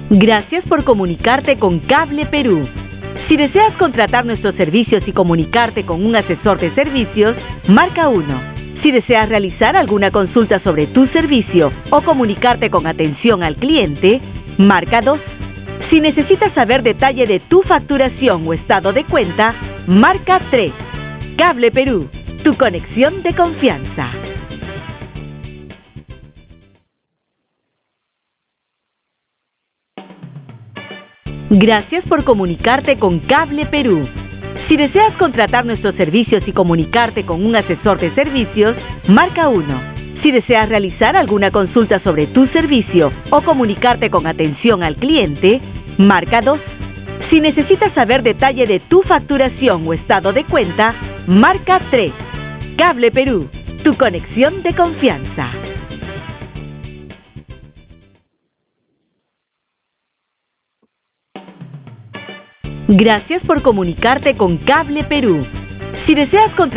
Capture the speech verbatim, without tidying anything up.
Gracias por comunicarte con Cable Perú. Si deseas contratar nuestros servicios y comunicarte con un asesor de servicios, marca uno. Si deseas realizar alguna consulta sobre tu servicio o comunicarte con atención al cliente, marca dos. Si necesitas saber detalle de tu facturación o estado de cuenta, marca tres. Cable Perú, tu conexión de confianza. Gracias por comunicarte con Cable Perú. Si deseas contratar nuestros servicios y comunicarte con un asesor de servicios, marca uno. Si deseas realizar alguna consulta sobre tu servicio o comunicarte con atención al cliente, marca dos. Si necesitas saber detalle de tu facturación o estado de cuenta, marca tres. Cable Perú, tu conexión de confianza. Gracias por comunicarte con Cable Perú. Si deseas contratar